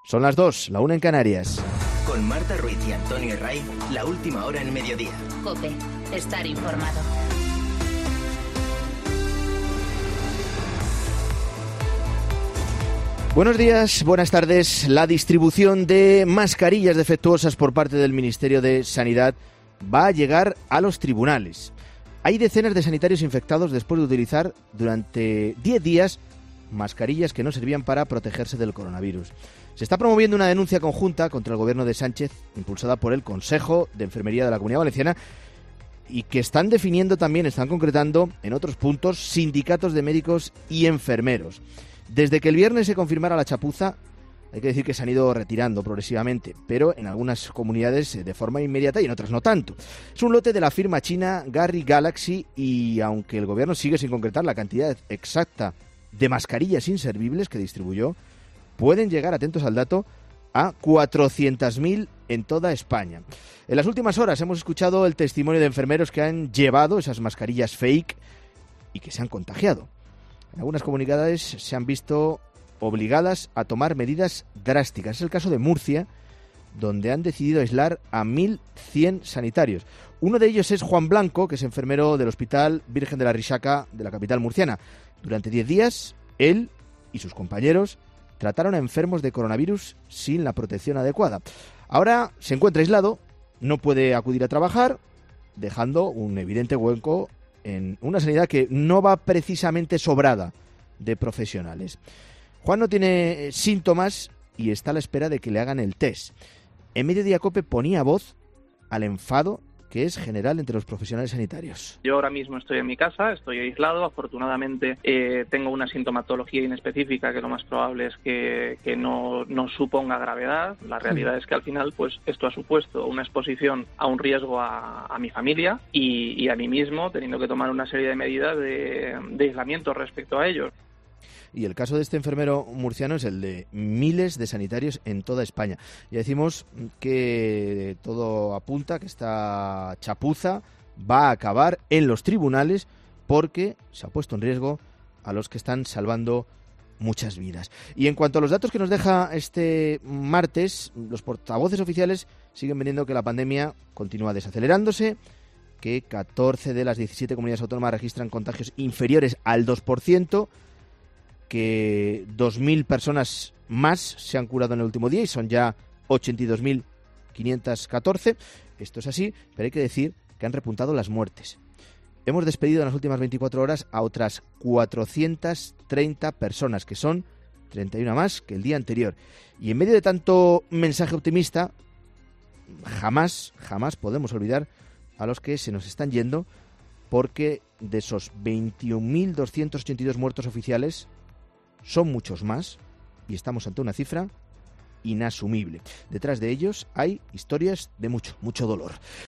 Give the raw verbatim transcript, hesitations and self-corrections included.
Son las dos, la una en Canarias. Con Marta Ruiz y Antonio Ray, la última hora en mediodía. COPE, estar informado. Buenos días, buenas tardes. La distribución de mascarillas defectuosas por parte del Ministerio de Sanidad va a llegar a los tribunales. Hay decenas de sanitarios infectados después de utilizar durante diez días mascarillas que no servían para protegerse del coronavirus. Se está promoviendo una denuncia conjunta contra el gobierno de Sánchez, impulsada por el Consejo de Enfermería de la Comunidad Valenciana, y que están definiendo también, están concretando en otros puntos, sindicatos de médicos y enfermeros. Desde que el viernes se confirmara la chapuza, hay que decir que se han ido retirando progresivamente, pero en algunas comunidades de forma inmediata y en otras no tanto. Es un lote de la firma china Garry Galaxy y aunque el gobierno sigue sin concretar la cantidad exacta de mascarillas inservibles que distribuyó, pueden llegar, atentos al dato, a cuatrocientas mil en toda España. En las últimas horas hemos escuchado el testimonio de enfermeros que han llevado esas mascarillas fake y que se han contagiado. En algunas comunidades se han visto obligadas a tomar medidas drásticas. Es el caso de Murcia, donde han decidido aislar a mil cien sanitarios. Uno de ellos es Juan Blanco, que es enfermero del Hospital Virgen de la Rixaca de la capital murciana. Durante diez días, él y sus compañeros trataron a enfermos de coronavirus sin la protección adecuada. Ahora se encuentra aislado, no puede acudir a trabajar, dejando un evidente hueco en una sanidad que no va precisamente sobrada de profesionales. Juan no tiene síntomas y está a la espera de que le hagan el test. En Mediodía COPE ponía voz al enfado que es general entre los profesionales sanitarios. Yo ahora mismo estoy en mi casa, estoy aislado, afortunadamente eh, tengo una sintomatología inespecífica que lo más probable es que, que no, no suponga gravedad. La realidad es que al final pues esto ha supuesto una exposición a un riesgo a, a mi familia y, y a mí mismo, teniendo que tomar una serie de medidas de, de aislamiento respecto a ellos. Y el caso de este enfermero murciano es el de miles de sanitarios en toda España. Ya decimos que todo apunta que esta chapuza va a acabar en los tribunales porque se ha puesto en riesgo a los que están salvando muchas vidas. Y en cuanto a los datos que nos deja este martes, los portavoces oficiales siguen vendiendo que la pandemia continúa desacelerándose, que catorce de las diecisiete comunidades autónomas registran contagios inferiores al dos por ciento, que dos mil personas más se han curado en el último día y son ya ochenta y dos mil quinientos catorce. Esto es así, pero hay que decir que han repuntado las muertes. Hemos despedido en las últimas veinticuatro horas a otras cuatrocientas treinta personas, que son treinta y una más que el día anterior. Y en medio de tanto mensaje optimista, jamás, jamás podemos olvidar a los que se nos están yendo, porque de esos veintiún mil doscientos ochenta y dos muertos oficiales, son muchos más y estamos ante una cifra inasumible. Detrás de ellos hay historias de mucho, mucho dolor.